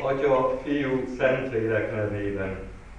Atya, Fiú, Szentlélek nevében.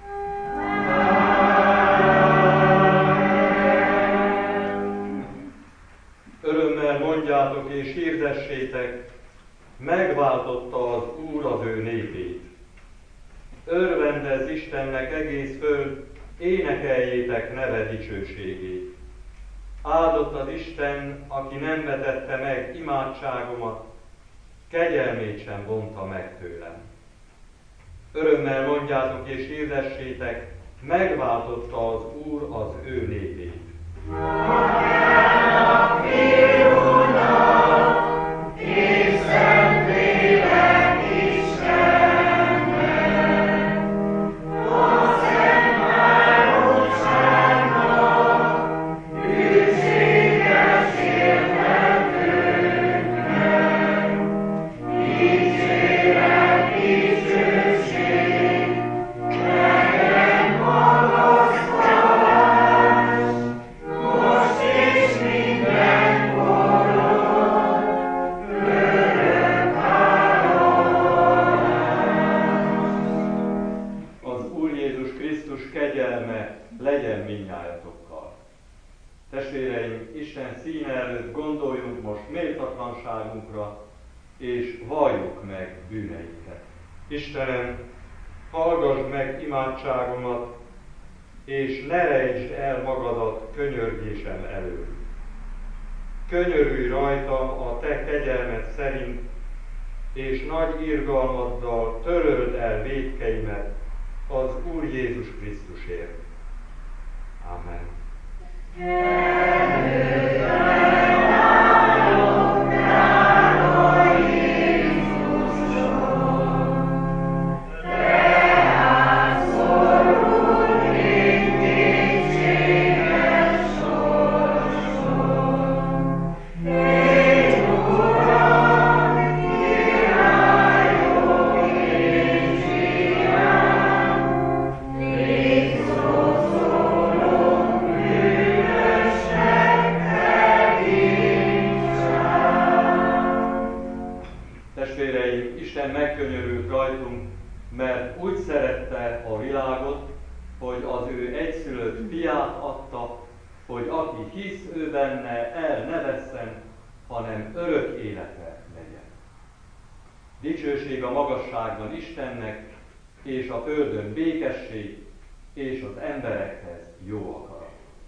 Örömmel mondjátok és hirdessétek, megváltotta az Úr az ő népét. Örvendezz Istennek egész föld, énekeljétek neve dicsőségét. Áldott az Isten, aki nem vetette meg imádságomat, kegyelmét sem vonta meg tőlem. Örömmel mondjátok és hirdessétek, megváltotta az Úr az ő népét. Testvéreim, Isten színe előtt gondoljunk most méltatlanságunkra, és valljuk meg bűneinket. Istenem, hallgass meg imádságomat, és ne rejtsd el magadat könyörgésem elől. Könyörülj rajtam a te kegyelmed szerint, és nagy irgalmaddal töröld el vétkeimet az Úr Jézus Krisztusért. Amen. Testvéreim, Isten megkönyörült rajtunk, mert úgy szerette a világot, hogy az ő egyszülött fiát adta, hogy aki hisz ő benne, el ne vesszen, hanem örök élete legyen. Dicsőség a magasságban Istennek, és a földön békesség, és az emberekhez jó akarat.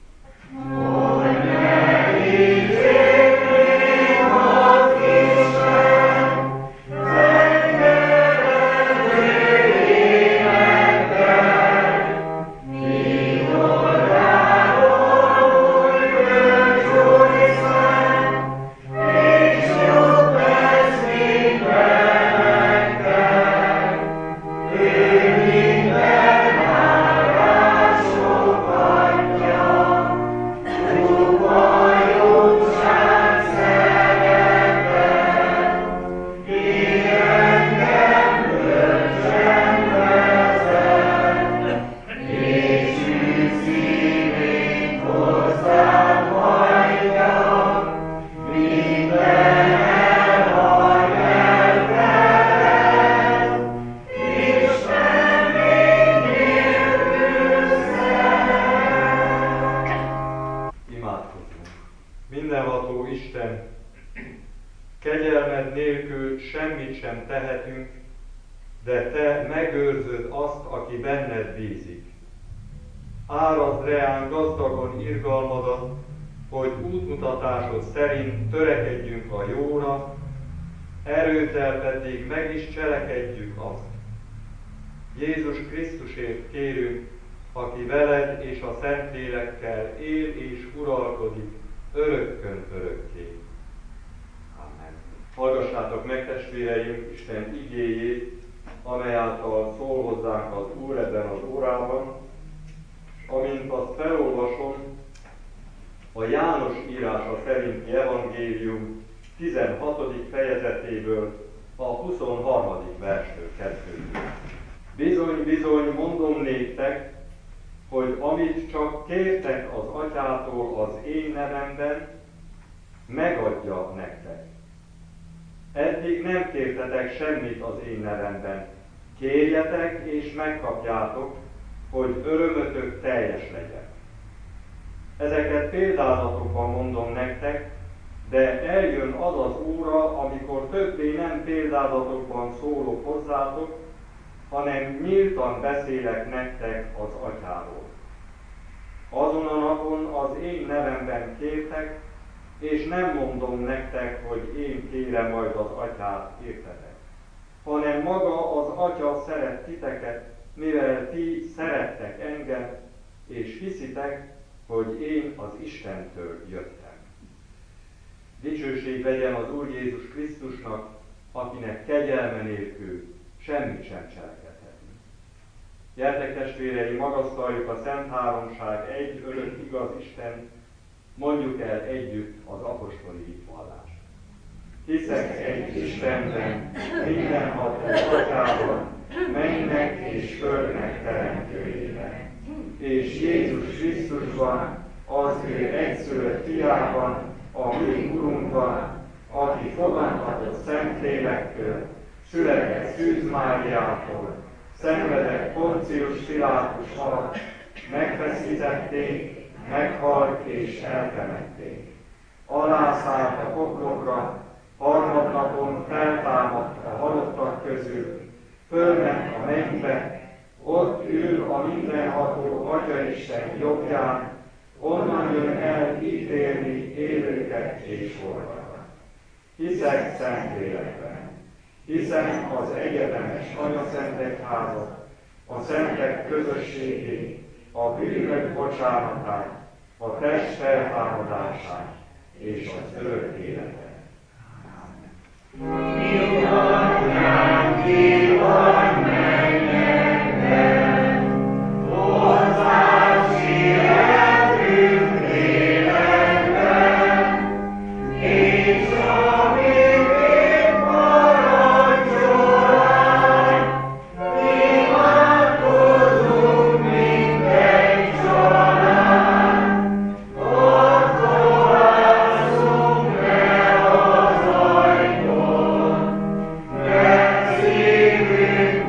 Mindenható Isten, kegyelmed nélkül semmit sem tehetünk, de te megőrzöd azt, aki benned bízik. Árazd reánk gazdagon irgalmadat, hogy útmutatásod szerint törekedjünk a jóra, erőttel pedig meg is cselekedjük azt. Jézus Krisztusért kérünk, aki veled és a Szentlélekkel él és uralkodik örökkön örökké. Amen. Hallgassátok meg, testvéreim, Isten igéjét, amely által szól hozzánk az Úr ebben az órában, és amint azt felolvasom, a János írása szerinti evangélium 16. fejezetéből a 23. verstől kezdődik. Bizony, bizony, mondom néktek, hogy amit csak kértek az Atyától az én nevemben, megadja nektek. Eddig nem kértetek semmit az én nevemben. Kérjetek és megkapjátok, hogy örömötök teljes legyen. Ezeket példázatokban mondom nektek, de eljön az az óra, amikor többé nem példázatokban szólok hozzátok, hanem nyíltan beszélek nektek az Atyáról. Azon a napon az én nevemben kértek, és nem mondom nektek, hogy én kérem majd az Atyát, értetek, hanem maga az Atya szeret titeket, mivel ti szerettek engem, és hiszitek, hogy én az Istentől jöttem. Dicsőség legyen az Úr Jézus Krisztusnak, akinek kegyelme nélkül semmit sem cselekedhetünk. Gyertek testvéreim, magasztaljuk a Szent Háromság egy örök igaz Istent, mondjuk el együtt az apostoli hitvallást. Hiszek egy Istenben, mindenható Atyában, mennynek és földnek teremtőjében, és Jézus Krisztusban, az ő egyszülött fiában, a mi Urunkban, aki fogantatott Szentlélektől, született Szűz Máriától, szenvedett Poncius Pilátus alatt, megfeszítették, meghalt és eltemették. Alászállt a poklokra, harmadnapon feltámadt a halottak közül, fölment a mennybe, ott ül a mindenható Atyaisten jobbján, onnan jön el ítélni élőket és holtakat. Hiszek Szentlélekben, hiszem az egyetemes anyaszentegyházat, a szentek közösségét, a bűnök bocsánatát, a test feltámadását és az örök életet. Szívünk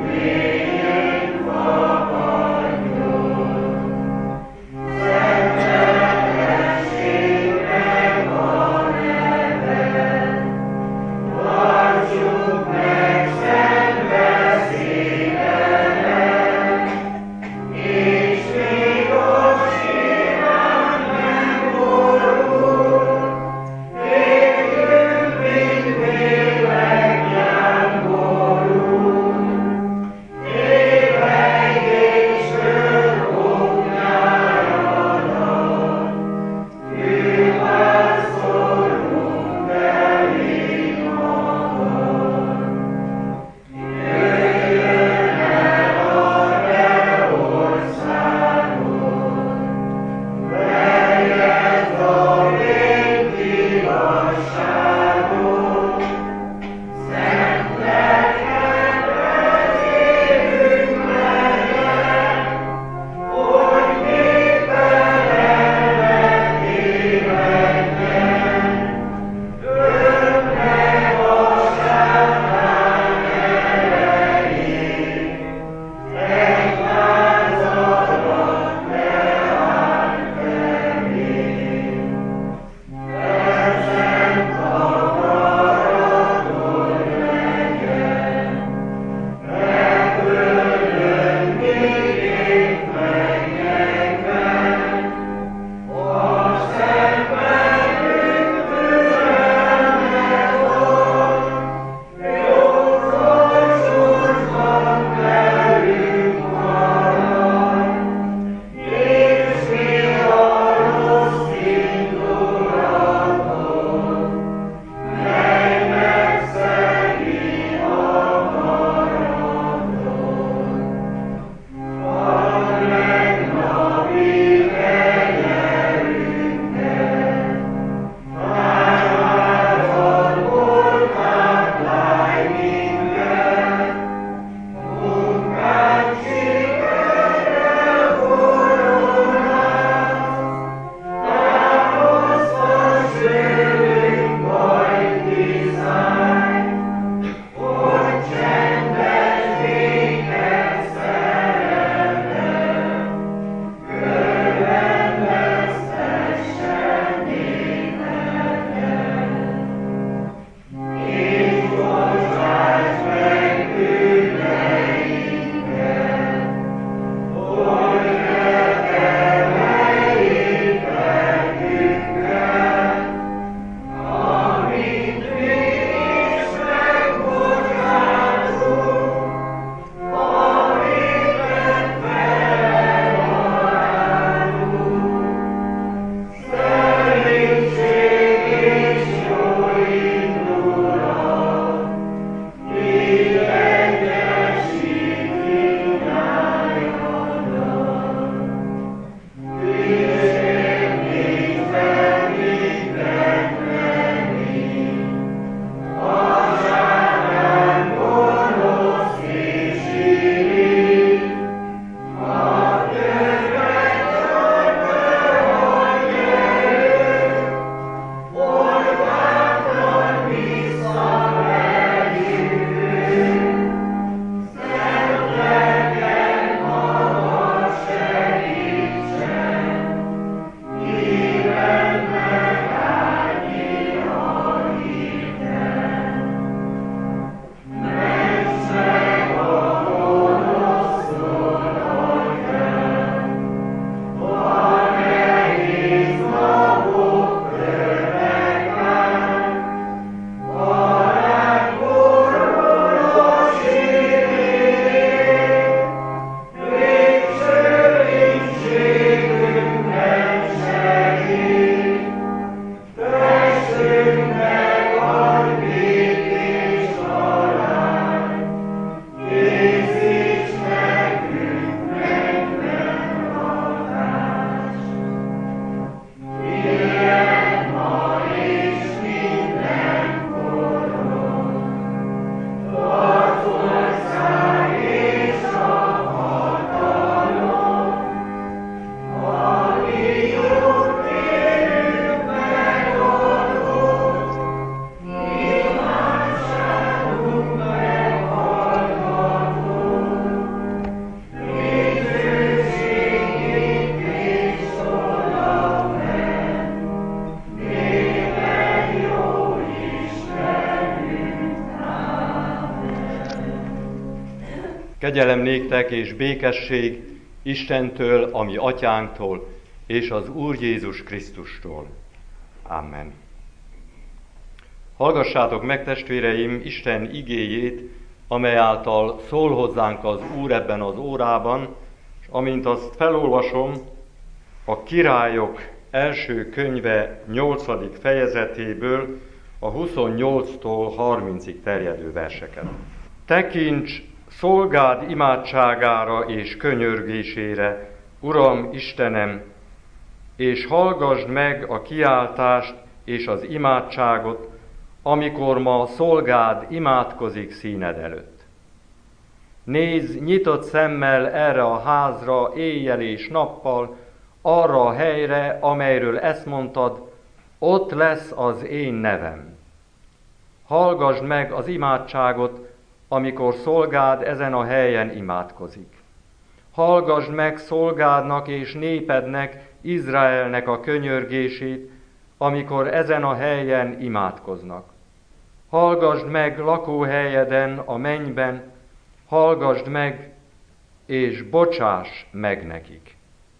Kegyelem néktek és békesség Istentől, a mi atyánktól, és az Úr Jézus Krisztustól. Amen. Hallgassátok meg, testvéreim, Isten igéjét, amely által szól hozzánk az Úr ebben az órában, és amint azt felolvasom, a Királyok első könyve 8. fejezetéből a 28-tól 30-ig terjedő verseket. Tekints szolgád imádságára és könyörgésére, Uram Istenem, és hallgasd meg a kiáltást és az imádságot, amikor ma szolgád imádkozik színed előtt. Nézz nyitott szemmel erre a házra éjjel és nappal, arra a helyre, amelyről ezt mondtad, ott lesz az én nevem. Hallgasd meg az imádságot, amikor szolgád ezen a helyen imádkozik. Hallgasd meg szolgádnak és népednek, Izraelnek a könyörgését, amikor ezen a helyen imádkoznak. Hallgasd meg lakóhelyeden, a mennyben, hallgasd meg, és bocsáss meg nekik.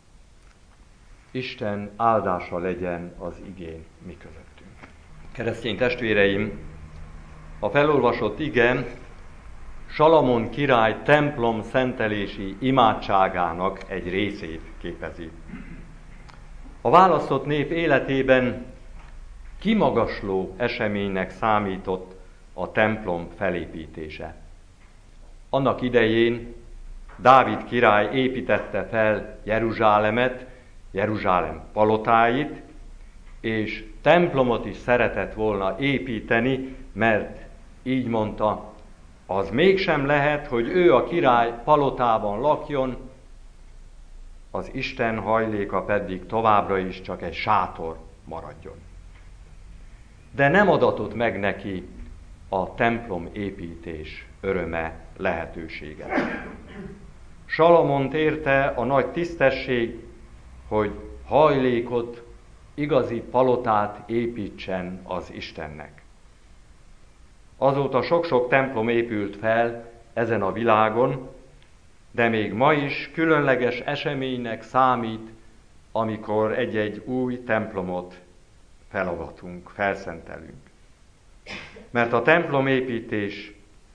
Isten áldása legyen az igén mi közöttünk. Keresztény testvéreim, a felolvasott ige Salamon király templom szentelési imádságának egy részét képezi. A választott nép életében kimagasló eseménynek számított a templom felépítése. Annak idején Dávid király építette fel Jeruzsálemet, Jeruzsálem palotáit, és templomot is szeretett volna építeni, mert így mondta, az mégsem lehet, hogy ő a király palotában lakjon, az Isten hajléka pedig továbbra is csak egy sátor maradjon. De nem adatott meg neki a templom építés öröme, lehetősége. Salamont érte a nagy tisztesség, hogy hajlékot, igazi palotát építsen az Istennek. Azóta sok-sok templom épült fel ezen a világon, de még ma is különleges eseménynek számít, amikor egy-egy új templomot felavatunk, felszentelünk. Mert a templomépítés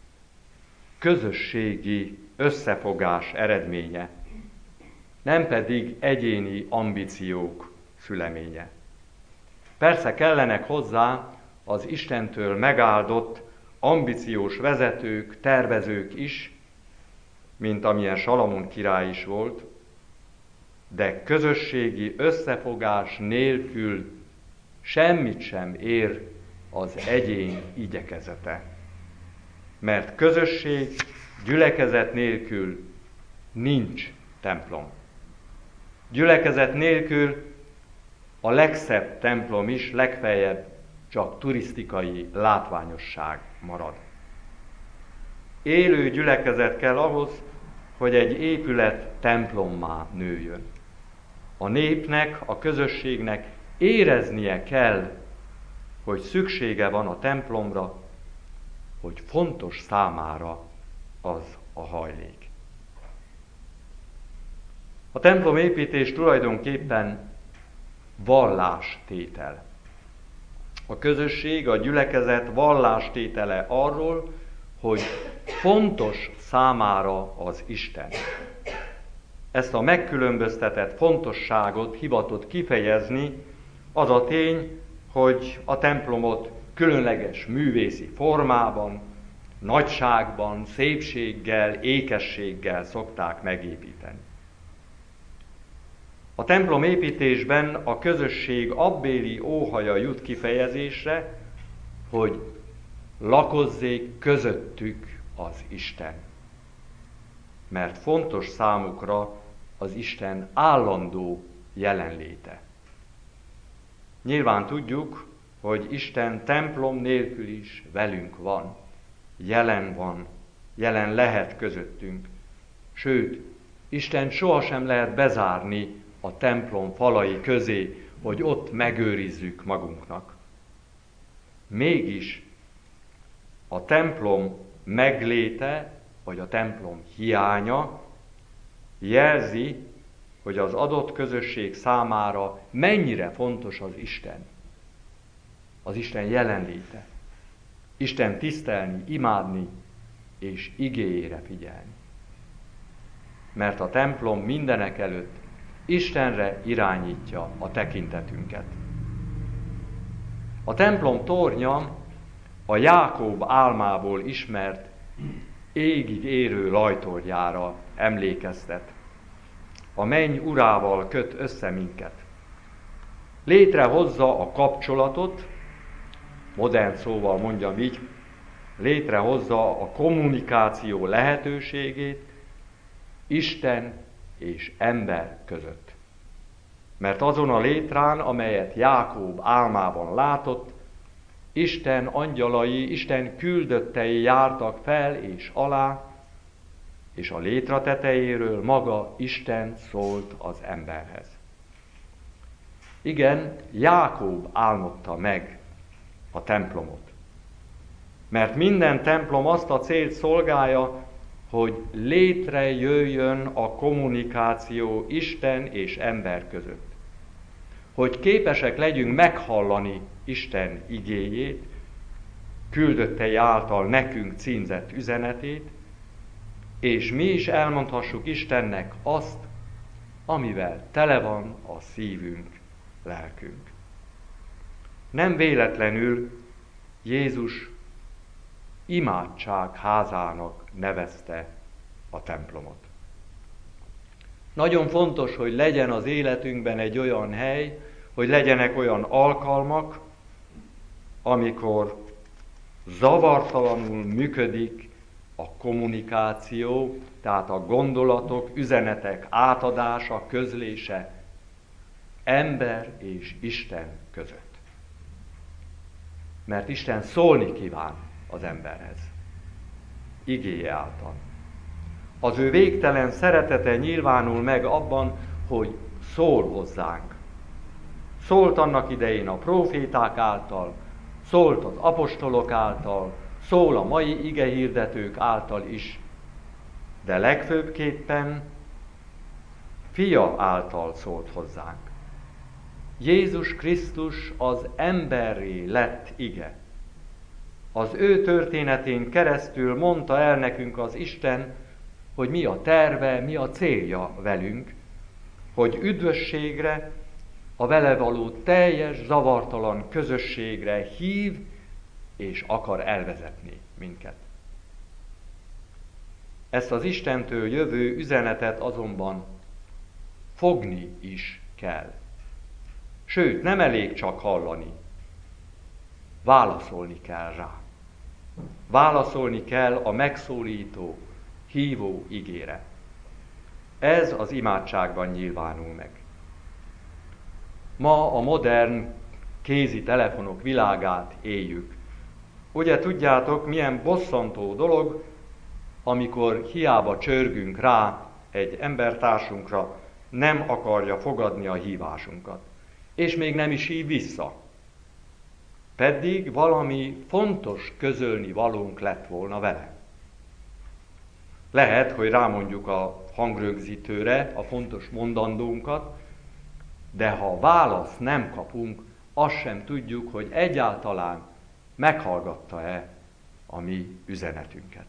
közösségi összefogás eredménye, nem pedig egyéni ambíciók szüleménye. Persze kellenek hozzá az Istentől megáldott, ambíciós vezetők, tervezők is, mint amilyen Salamon király is volt, de közösségi összefogás nélkül semmit sem ér az egyén igyekezete. Mert közösség, gyülekezet nélkül nincs templom. Gyülekezet nélkül a legszebb templom is legfeljebb csak turisztikai látványosság marad. Élő gyülekezet kell ahhoz, hogy egy épület templommá nőjön. A népnek, a közösségnek éreznie kell, hogy szüksége van a templomra, hogy fontos számára az a hajlék. A templom építés tulajdonképpen vallástétel. A közösség, a gyülekezet vallástétele arról, hogy fontos számára az Isten. Ezt a megkülönböztetett fontosságot hivatott kifejezni az a tény, hogy a templomot különleges művészi formában, nagyságban, szépséggel, ékességgel szokták megépíteni. A templom építésben a közösség abbéli óhaja jut kifejezésre, hogy lakozzék közöttük az Isten. Mert fontos számukra az Isten állandó jelenléte. Nyilván tudjuk, hogy Isten templom nélkül is velünk van, jelen lehet közöttünk. Sőt, Isten sohasem lehet bezárni a templom falai közé, hogy ott megőrizzük magunknak. Mégis a templom megléte vagy a templom hiánya jelzi, hogy az adott közösség számára mennyire fontos az Isten jelenléte, Isten tisztelni, imádni és igéjére figyelni. Mert a templom mindenek előtt Istenre irányítja a tekintetünket. A templom tornya a Jákob álmából ismert égig érő lajtorjára emlékeztet. A menny urával köt össze minket. Létrehozza a kapcsolatot, modern szóval mondjam így, létrehozza a kommunikáció lehetőségét Isten és ember között. Mert azon a létrán, amelyet Jákob álmában látott, Isten angyalai, Isten küldöttei jártak fel és alá, és a létra tetejéről maga Isten szólt az emberhez. Igen, Jákob álmodta meg a templomot. Mert minden templom azt a célt szolgálja, hogy létrejöjjön a kommunikáció Isten és ember között. Hogy képesek legyünk meghallani Isten igéjét, küldöttei által nekünk címzett üzenetét, és mi is elmondhassuk Istennek azt, amivel tele van a szívünk, lelkünk. Nem véletlenül Jézus imádság házának nevezte a templomot. Nagyon fontos, hogy legyen az életünkben egy olyan hely, hogy legyenek olyan alkalmak, amikor zavartalanul működik a kommunikáció, tehát a gondolatok, üzenetek átadása, közlése ember és Isten között. Mert Isten szólni kíván az emberhez, igéje által. Az ő végtelen szeretete nyilvánul meg abban, hogy szól hozzánk. Szólt annak idején a próféták által, szólt az apostolok által, szól a mai igehirdetők által is, de legfőbbképpen Fia által szólt hozzánk. Jézus Krisztus az emberré lett ige. Az ő történetén keresztül mondta el nekünk az Isten, hogy mi a terve, mi a célja velünk, hogy üdvösségre, a vele való teljes, zavartalan közösségre hív és akar elvezetni minket. Ezt az Istentől jövő üzenetet azonban fogni is kell. Sőt, nem elég csak hallani, válaszolni kell rá. Válaszolni kell a megszólító, hívó igére. Ez az imádságban nyilvánul meg. Ma a modern kézi telefonok világát éljük. Ugye tudjátok, milyen bosszantó dolog, amikor hiába csörgünk rá egy embertársunkra, nem akarja fogadni a hívásunkat. És még nem is hív vissza. Pedig valami fontos közölni valónk lett volna vele. Lehet, hogy rámondjuk a hangrögzítőre a fontos mondandónkat, de ha választ nem kapunk, azt sem tudjuk, hogy egyáltalán meghallgatta-e a mi üzenetünket.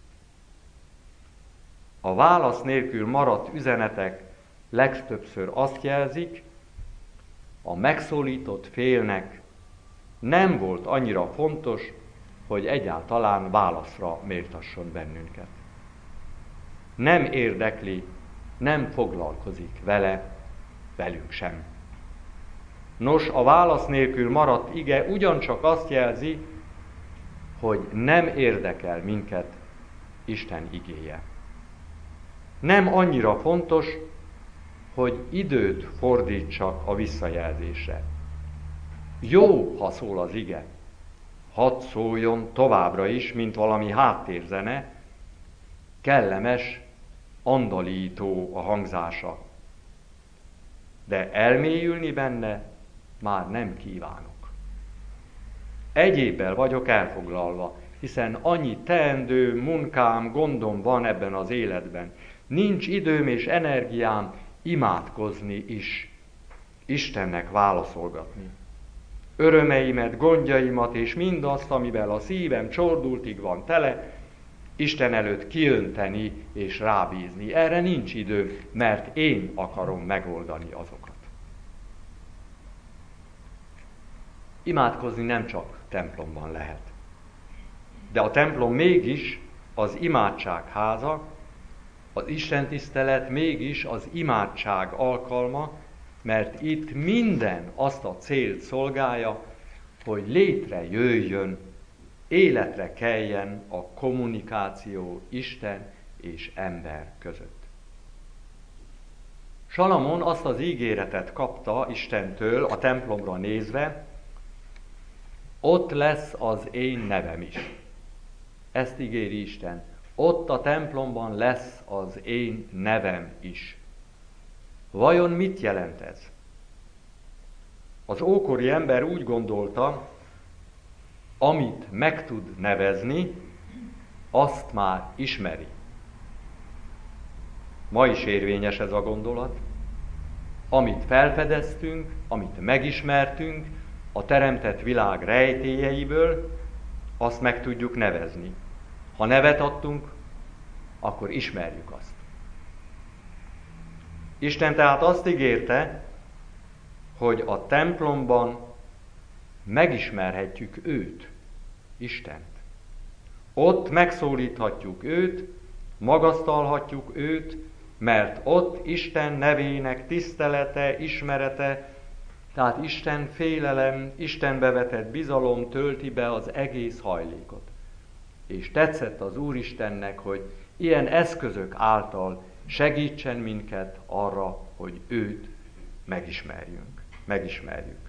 A válasz nélkül maradt üzenetek legtöbbször azt jelzik, a megszólított félnek nem volt annyira fontos, hogy egyáltalán válaszra méltasson bennünket. Nem érdekli, nem foglalkozik vele, velünk sem. Nos, a válasz nélkül maradt ige ugyancsak azt jelzi, hogy nem érdekel minket Isten igéje. Nem annyira fontos, hogy időt fordítsak a visszajelzésre. Jó, ha szól az ige. Hadd szóljon továbbra is, mint valami háttérzene, kellemes, andalító a hangzása. De elmélyülni benne már nem kívánok. Egyébbel vagyok elfoglalva, hiszen annyi teendő, munkám, gondom van ebben az életben. Nincs időm és energiám imádkozni is, Istennek válaszolgatni. Örömeimet, gondjaimat és mindazt, amivel a szívem csordultig van tele, Isten előtt kiönteni és rábízni. Erre nincs idő, mert én akarom megoldani azokat. Imádkozni nem csak templomban lehet. De a templom mégis az imádság háza, az istentisztelet mégis az imádság alkalma, mert itt minden azt a célt szolgálja, hogy létrejöjjön, életre keljen a kommunikáció Isten és ember között. Salamon azt az ígéretet kapta Istentől a templomra nézve, ott lesz az én nevem is. Ezt ígéri Isten. Ott a templomban lesz az én nevem is. Vajon mit jelent ez? Az ókori ember úgy gondolta, amit meg tud nevezni, azt már ismeri. Ma is érvényes ez a gondolat. Amit felfedeztünk, amit megismertünk a teremtett világ rejtélyeiből, azt meg tudjuk nevezni. Ha nevet adtunk, akkor ismerjük azt. Isten tehát azt ígérte, hogy a templomban megismerhetjük őt, Istent. Ott megszólíthatjuk őt, magasztalhatjuk őt, mert ott Isten nevének tisztelete, ismerete, tehát Isten félelem, Istenbe vetett bizalom tölti be az egész hajlékot. És tetszett az Úristennek, hogy ilyen eszközök által segítsen minket arra, hogy őt megismerjük.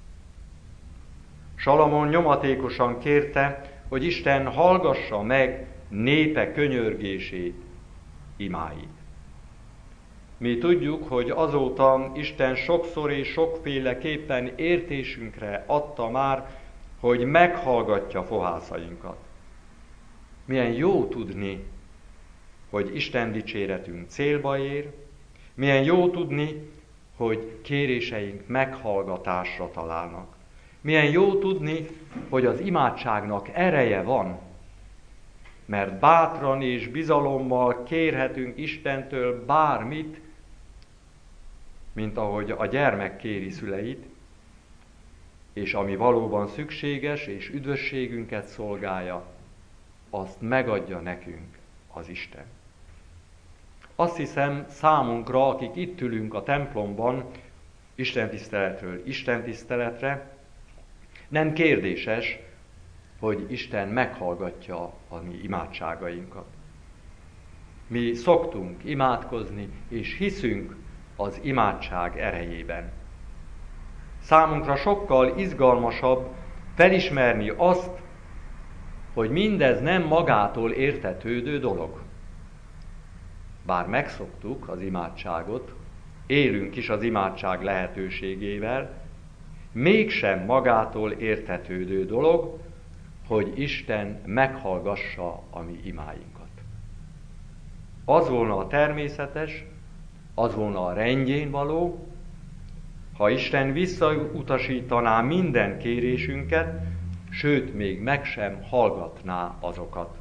Salamon nyomatékosan kérte, hogy Isten hallgassa meg népe könyörgését, imáit. Mi tudjuk, hogy azóta Isten sokszor és sokféleképpen értésünkre adta már, hogy meghallgatja fohászainkat. Milyen jó tudni, hogy Isten dicséretünk célba ér, milyen jó tudni, hogy kéréseink meghallgatásra találnak. Milyen jó tudni, hogy az imádságnak ereje van, mert bátran és bizalommal kérhetünk Istentől bármit, mint ahogy a gyermek kéri szüleit, és ami valóban szükséges és üdvösségünket szolgálja, azt megadja nekünk az Isten. Azt hiszem, számunkra, akik itt ülünk a templomban, istentiszteletről istentiszteletre, nem kérdéses, hogy Isten meghallgatja a mi imádságainkat. Mi szoktunk imádkozni, és hiszünk az imádság erejében. Számunkra sokkal izgalmasabb felismerni azt, hogy mindez nem magától értetődő dolog. Bár megszoktuk az imádságot, élünk is az imádság lehetőségével, mégsem magától értetődő dolog, hogy Isten meghallgassa a mi imáinkat. Az volna a természetes, az volna a rendjén való, ha Isten visszautasítaná minden kérésünket, sőt, még meg sem hallgatná azokat.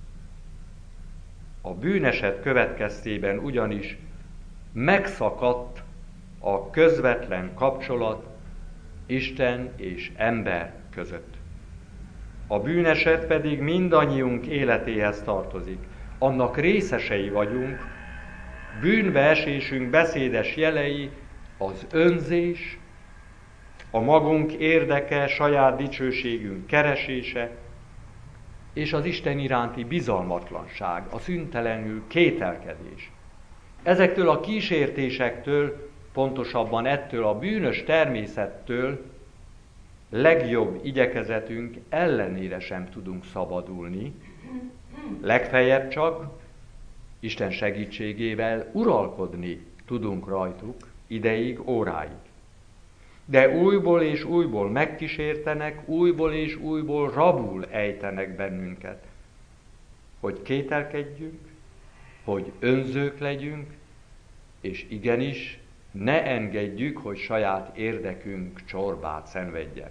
A bűneset következtében ugyanis megszakadt a közvetlen kapcsolat Isten és ember között. A bűneset pedig mindannyiunk életéhez tartozik. Annak részesei vagyunk, bűnbeesésünk beszédes jelei az önzés, a magunk érdeke, saját dicsőségünk keresése, és az Isten iránti bizalmatlanság, a szüntelenül kételkedés. Ezektől a kísértésektől, pontosabban ettől a bűnös természettől legjobb igyekezetünk ellenére sem tudunk szabadulni, legfeljebb csak Isten segítségével uralkodni tudunk rajtuk ideig, óráig. de újból és újból megkísértenek, újból és újból rabul ejtenek bennünket, hogy kételkedjünk, hogy önzők legyünk, és igenis ne engedjük, hogy saját érdekünk csorbát szenvedjen.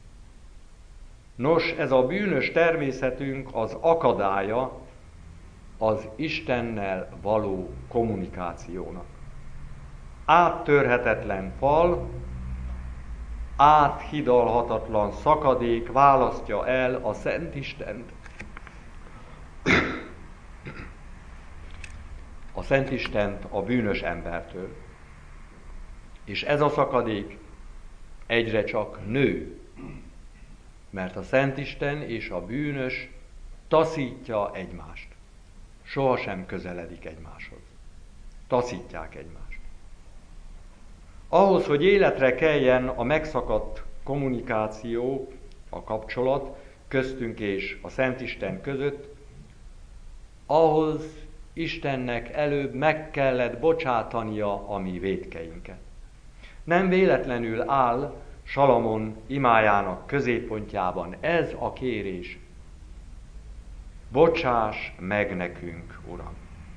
Nos, ez a bűnös természetünk az akadálya az Istennel való kommunikációnak. Áttörhetetlen fal, áthidalhatatlan szakadék választja el a Szent Istent. A Szent Istent a bűnös embertől. És ez a szakadék egyre csak nő, mert a Szent Isten és a bűnös taszítja egymást. Sohasem közeledik egymáshoz. Taszítják egymást. Ahhoz, hogy életre keljen a megszakadt kommunikáció, a kapcsolat köztünk és a Szent Isten között, ahhoz Istennek előbb meg kellett bocsátania a mi vétkeinket. Nem véletlenül áll Salamon imájának középpontjában ez a kérés. Bocsáss meg nekünk, Uram!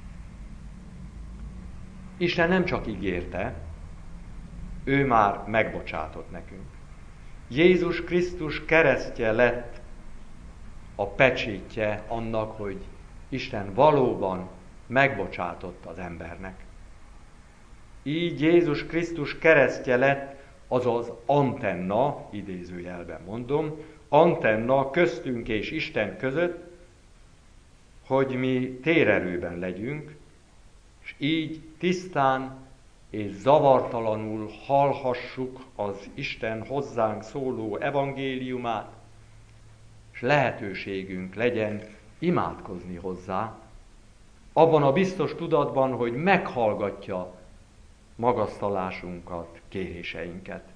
Isten nem csak ígérte, ő már megbocsátott nekünk. Jézus Krisztus keresztje lett a pecsétje annak, hogy Isten valóban megbocsátott az embernek. Így Jézus Krisztus keresztje lett az az antenna, idézőjelben mondom, antenna köztünk és Isten között, hogy mi térerőben legyünk, és így tisztán és zavartalanul hallhassuk az Isten hozzánk szóló evangéliumát, és lehetőségünk legyen imádkozni hozzá, abban a biztos tudatban, hogy meghallgatja magasztalásunkat, kéréseinket.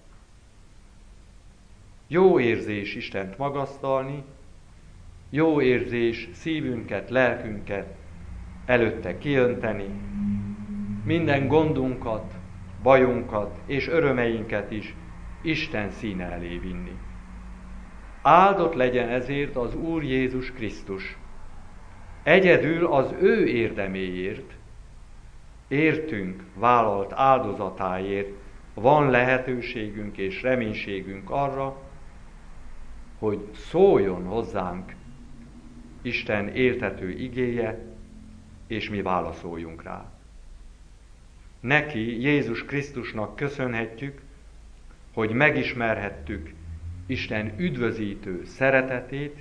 Jó érzés Istent magasztalni, jó érzés szívünket, lelkünket előtte kiönteni, minden gondunkat, bajunkat és örömeinket is Isten színe elé vinni. Áldott legyen ezért az Úr Jézus Krisztus. Egyedül az ő érdeméért, értünk vállalt áldozatáért van lehetőségünk és reménységünk arra, hogy szóljon hozzánk Isten érthető igéje, és mi válaszoljunk rá. Neki, Jézus Krisztusnak köszönhetjük, hogy megismerhettük Isten üdvözítő szeretetét,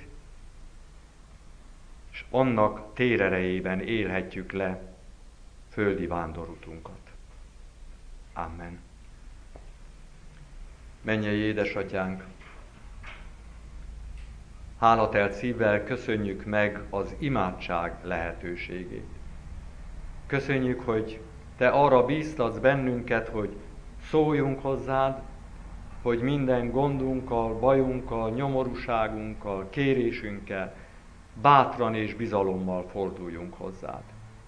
és annak térerejében élhetjük le földi vándorutunkat. Amen. Mennyei édesatyánk, hálatelt szívvel köszönjük meg az imádság lehetőségét. Köszönjük, hogy Te arra bíztatsz bennünket, hogy szóljunk hozzád, hogy minden gondunkkal, bajunkkal, nyomorúságunkkal, kérésünkkel bátran és bizalommal forduljunk hozzád.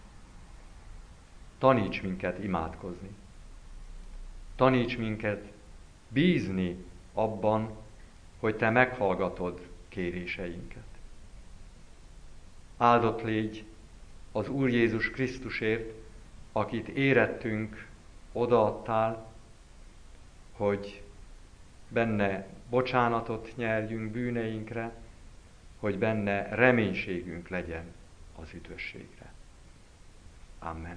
Taníts minket imádkozni. Taníts minket bízni abban, hogy Te meghallgatod kéréseinket. Áldott légy az Úr Jézus Krisztusért, akit érettünk, odaadtál, hogy benne bocsánatot nyerjünk bűneinkre, hogy benne reménységünk legyen az üdvösségre. Amen.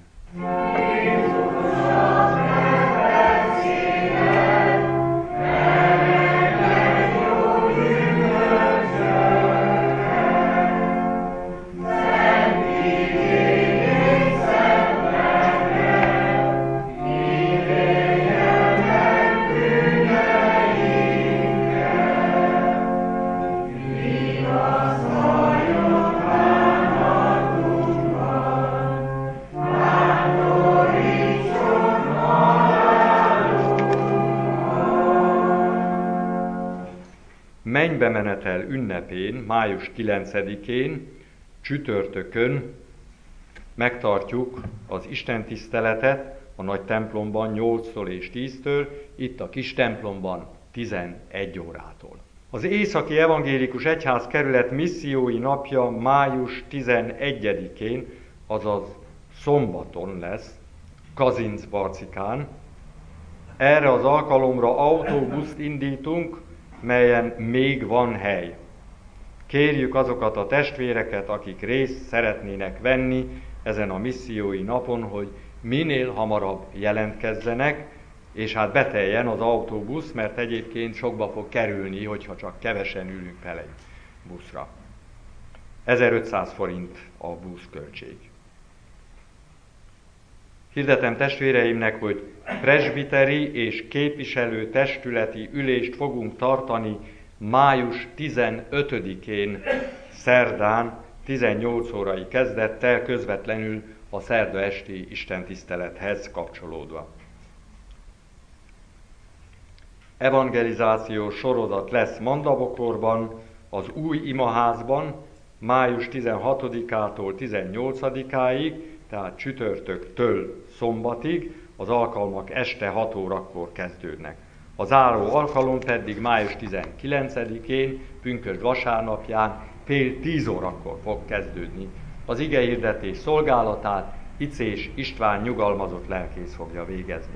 Mennybemenetel ünnepén, május 9-én, csütörtökön megtartjuk az istentiszteletet a nagy templomban 8-tól és 10-től, itt a kis templomban 11 órától. Az Északi Evangélikus Egyházkerület missziói napja május 11-én, azaz szombaton lesz, Kazincbarcikán. Erre az alkalomra autóbuszt indítunk, melyen még van hely. Kérjük azokat a testvéreket, akik részt szeretnének venni ezen a missziói napon, hogy minél hamarabb jelentkezzenek, és hát beteljen az autóbusz, mert egyébként sokba fog kerülni, hogyha csak kevesen ülünk bele egy buszra. 1500 forint a buszköltség. Hirdetem testvéreimnek, hogy presbiteri és képviselő testületi ülést fogunk tartani május 15-én szerdán 18 órai kezdettel, közvetlenül a szerda esti istentisztelethez kapcsolódva. Evangelizációs sorozat lesz Mandabokorban, az új imaházban, május 16-ától 18-áig, tehát csütörtöktől szombatig, az alkalmak este 6 órakor kezdődnek. A záró alkalom pedig május 19-én, pünkösd vasárnapján fél 10 órakor fog kezdődni. Az igehirdetés szolgálatát Icés István nyugalmazott lelkész fogja végezni.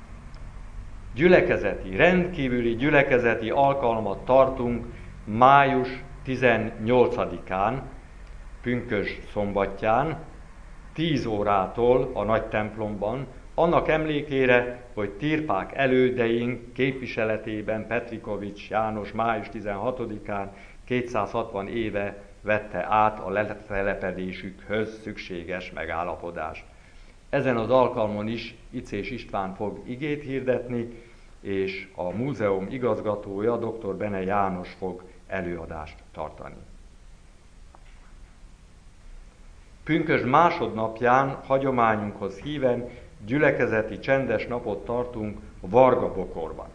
Rendkívüli gyülekezeti alkalmat tartunk május 18-án, pünkösd szombatján, 10 órától a nagy templomban, annak emlékére, hogy Tirpák elődeink képviseletében Petrikovics János május 16-án 260 éve vette át a letelepedésükhöz szükséges megállapodást. Ezen az alkalmon is Icés István fog igét hirdetni, és a múzeum igazgatója, dr. Bene János fog előadást tartani. Pünkösd másodnapján hagyományunkhoz híven gyülekezeti csendes napot tartunk Vargabokorban.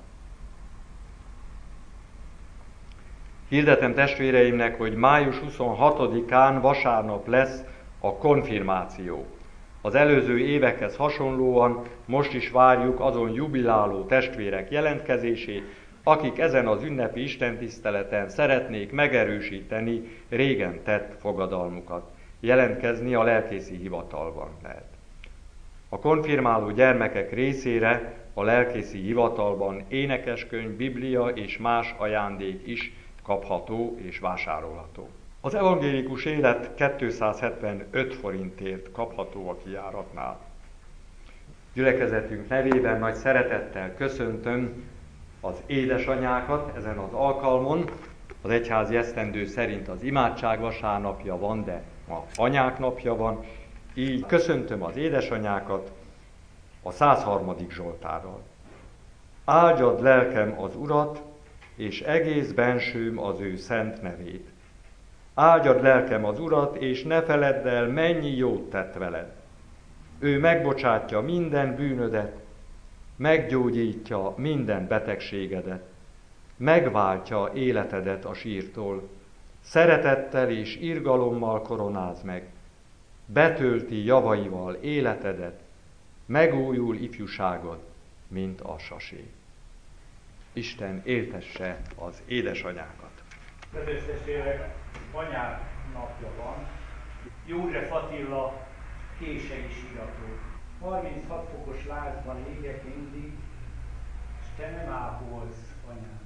Hirdetem testvéreimnek, hogy május 26-án vasárnap lesz a konfirmáció. Az előző évekhez hasonlóan most is várjuk azon jubiláló testvérek jelentkezését, akik ezen az ünnepi istentiszteleten szeretnék megerősíteni régen tett fogadalmukat. Jelentkezni a lelkészi hivatalban lehet. A konfirmáló gyermekek részére a lelkészi hivatalban énekeskönyv, biblia és más ajándék is kapható és vásárolható. Az evangélikus élet 275 forintért kapható a kijáratnál. Gyülekezetünk nevében nagy szeretettel köszöntöm az édesanyákat ezen az alkalmon. Az egyházi esztendő szerint az imádság vasárnapja van, de ma anyák napja van. Így köszöntöm az édesanyákat a 103. Zsoltárral. Áldjad lelkem az Urat, és egész bensőm az ő szent nevét. Áldjad lelkem az Urat, és ne feledd el, mennyi jót tett veled. Ő megbocsátja minden bűnödet, meggyógyítja minden betegségedet, megváltja életedet a sírtól, szeretettel és irgalommal koronáz meg, betölti javaival életedet, megújul ifjúságod, mint a sasé. Isten éltesse az édesanyákat. Kedves testvérek, anyák napja van. József Attila kései sírató. 36 fokos lázban égek mindig, és te nem ápolsz, anyám.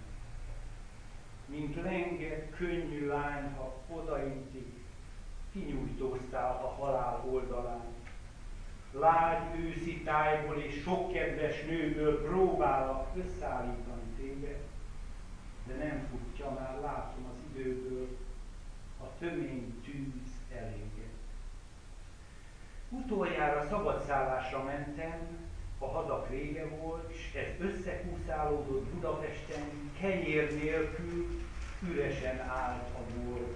Mint lenge, könnyű lány, ha odaintik, kinyújtóztál a halál oldalán. Lágy őszi tájból és sok kedves nőből próbálak összeállítani téged, de nem futja már, látom az időből, a tömény tűz eléget. Utoljára szabadszállásra mentem, a hadak vége volt, és ez összekúszálódott Budapesten, kenyér nélkül üresen állt a bolt.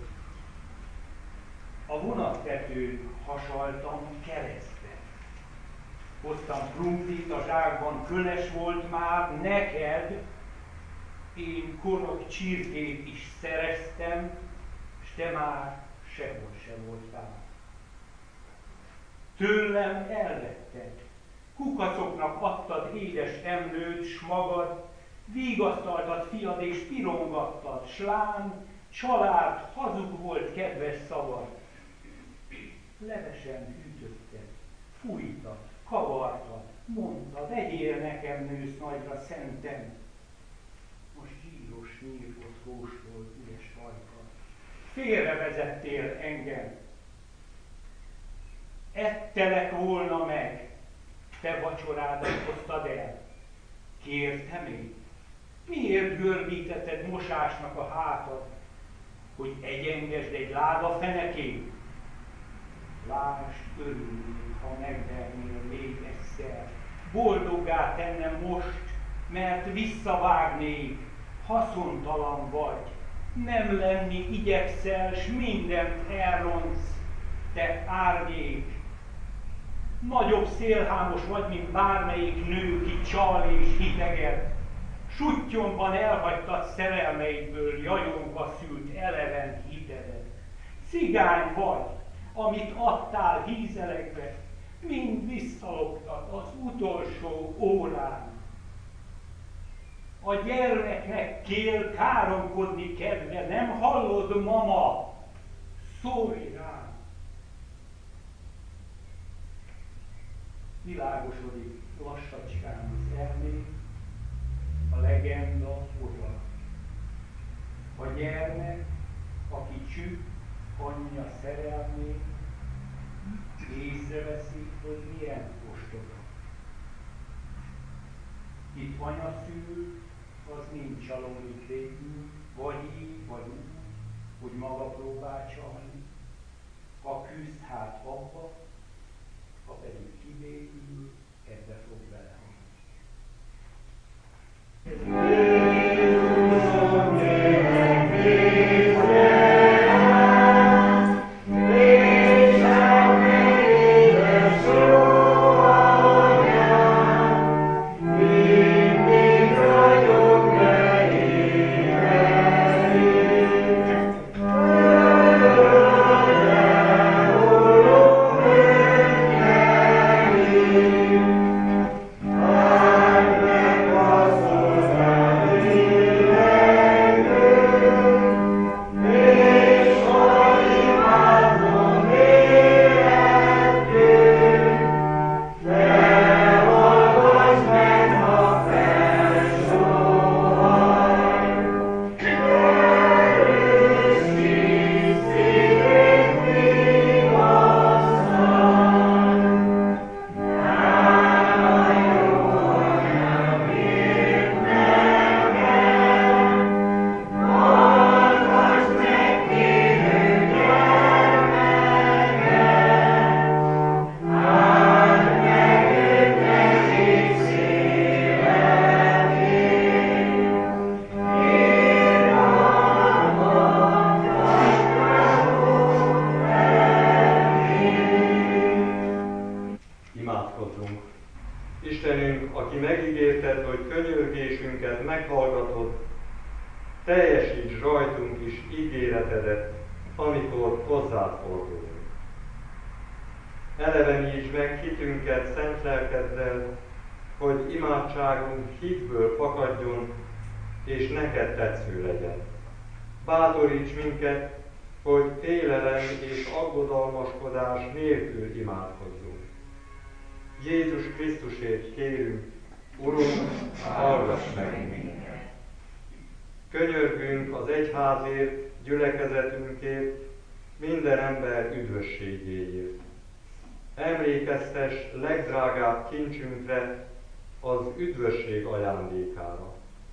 A vonattetőn hasaltam keresztet. Hoztam krumplit, a zsákban köles volt már, neked én korok csirkét is szereztem, s te már sehol se voltál. Tőlem elvetted, Kukacoknak adtad édes emlőt, s magad, vigasztaltad fiad és pirongattad, s lám, család, hazug volt kedves szavad. Levesen hűtötted, fújtad, kavartad, mondtad, egyél nekem nősz nagyra szenten. Most zsíros nyírkot kóstol üres ajkad. Félrevezettél engem. Ettelek volna meg, te vacsorádat hoztad el. Kértem én? Miért görbítetted mosásnak a hátad, hogy egyengesd egy láda fenekén? Lásd, örülnék, ha megvernél még egyszer. Boldoggá tennem most, mert visszavágnék, haszontalan vagy. Nem lenni igyekszel, s mindent elrontsz, te árnyék. Nagyobb szélhámos vagy, mint bármelyik nő, ki csal és hideged. Suttyomban elhagytad szerelmeidből, jajongva szült eleven hitedet. Cigány vagy, amit adtál hízelekbe, mind visszaloptad az utolsó órán. A gyermeknek kél káromkodni kedve, nem hallod, mama? Szólj rám! Világosodik lassacskán az elmék, a legenda oda. A gyermek, aki csüpp, anyja szerelmét, észreveszi, hogy milyen ostoba. Itt anya szül, az nincs csalódik végül, vagy így, vagy úgy, hogy maga próbál csalni. Ha küzd, hát abba, ha pedig kivégül, ebbe fog belehalni. teljesíts rajtunk is ígéretedet, amikor hozzád fordulunk. Elevenítsd meg hitünket szent lelkeddel, hogy imádságunk hitből fakadjon, és neked tetsző legyen. Bátoríts minket, hogy félelem és aggodalmaskodás nélkül imádkozzunk. Jézus Krisztusért kérünk, Urunk, hallgass meg minket! Könyörgünk az egyházért, gyülekezetünkért, minden ember üdvösségéért. Emlékeztess legdrágább kincsünkre, az üdvösség ajándékára.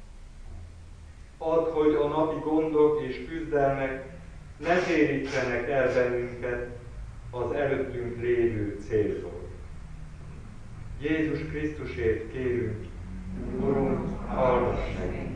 Add, hogy a napi gondok és küzdelmek ne térítsenek el bennünket az előttünk lévő céltól. Jézus Krisztusért kérünk, Urunk, hallgass meg!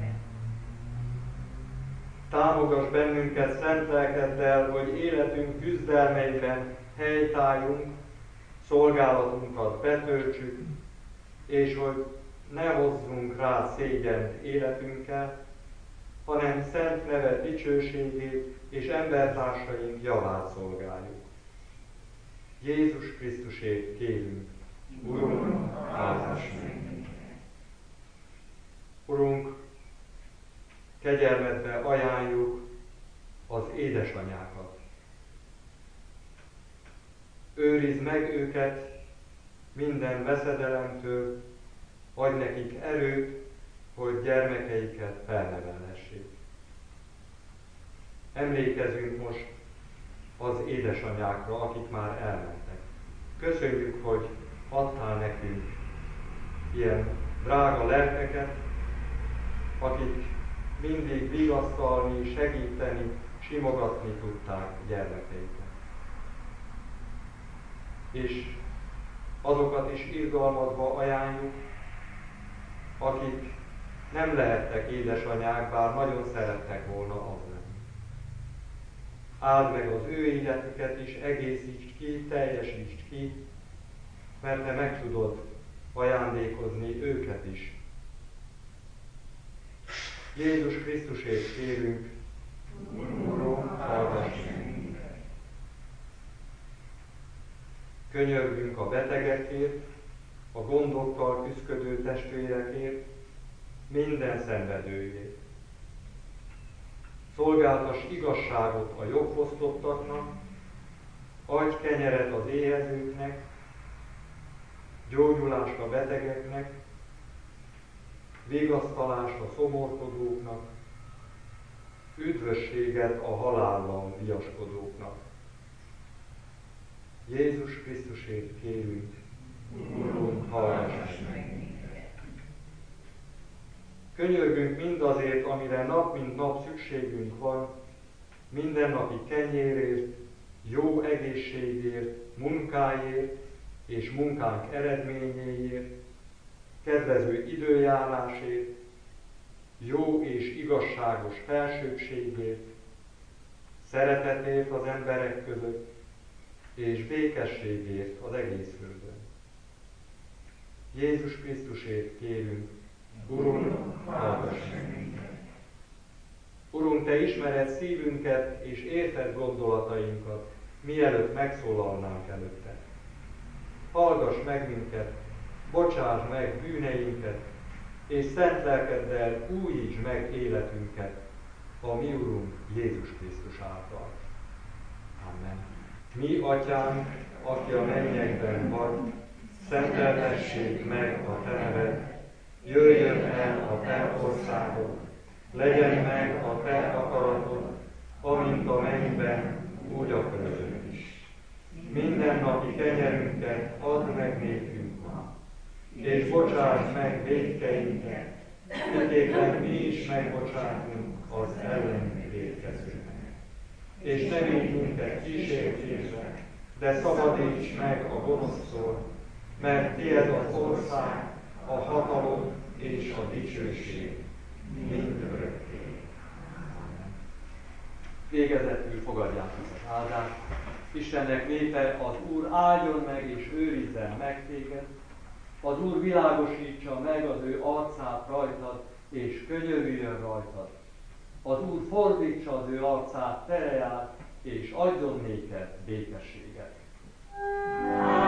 Támogass bennünket szent lelkeddel, hogy életünk küzdelmeiben helytálljunk, szolgálatunkat betöltsük, és hogy ne hozzunk rá szégyent életünkkel, hanem szent neved dicsőségét és embertársaink javát szolgáljuk. Jézus Krisztusért kérünk, Urunk, kegyelmedbe ajánljuk az édesanyákat. Őrizd meg őket minden veszedelemtől, adj nekik erőt, hogy gyermekeiket felnevelhessék. Emlékezzünk most az édesanyákra, akik már elmentek. Köszönjük, hogy adtál nekünk ilyen drága lelkeket, akik mindig vigasztalni, segíteni, simogatni tudták gyermekeiket. És azokat is irgalmadba ajánljuk, akik nem lehettek édesanyák, bár nagyon szerettek volna az lenni. Áld meg az ő életüket is, egészítsd ki, teljesítsd ki, mert te meg tudod ajándékozni őket is. Jézus Krisztusért kérünk, Urunk, hallgass minket! Könyörgünk a betegekért, a gondokkal küszködő testvérekért, minden szenvedőért. Szolgáltass igazságot a jogfosztottaknak, adj kenyeret az éhezőknek, gyógyulást a betegeknek, vigasztalást a szomorkodóknak, üdvösséget a halállal viaskodóknak. Jézus Krisztusért kérünk, Urunk, hallgass meg! Könyörgünk mindazért, amire nap mint nap szükségünk van, mindennapi kenyérért, jó egészségért, munkáért és munkánk eredményéért, kedvező időjárásért, jó és igazságos felsőbbségért, szeretetért az emberek között, és békességért az egész földön. Jézus Krisztusért kérünk, Urunk, hallgass meg! Urunk, Te ismered szívünket és érted gondolatainkat, mielőtt megszólalnánk előtte. Hallgass meg minket, bocsáss meg bűneinket, és szent lelkeddel újítsd meg életünket a mi Urunk Jézus Krisztus által. Amen. Mi, Atyánk, aki a mennyekben vagy, szenteltessék meg a Te neved, jöjjön el a Te országod, legyen meg a Te akaratod, amint a mennyben, úgy a földön is. Mindennapi kenyerünket add meg nékünk ma, és bocsáss meg vétkeinket, miképpen mi is megbocsátunk az ellenünk vétkezőknek. És ne vigy minket kísértésbe, de szabadíts meg a gonosztól, mert tied az ország, a hatalom és a dicsőség mindörökké. Végezetül fogadjátok az áldást. Istennek népe, az Úr áldjon meg és őrizzen meg téged. Az Úr világosítsa meg az ő arcát rajtad, és könyörüljön rajtad. Az Úr fordítsa az ő arcát tereját, és adjon néked békességet.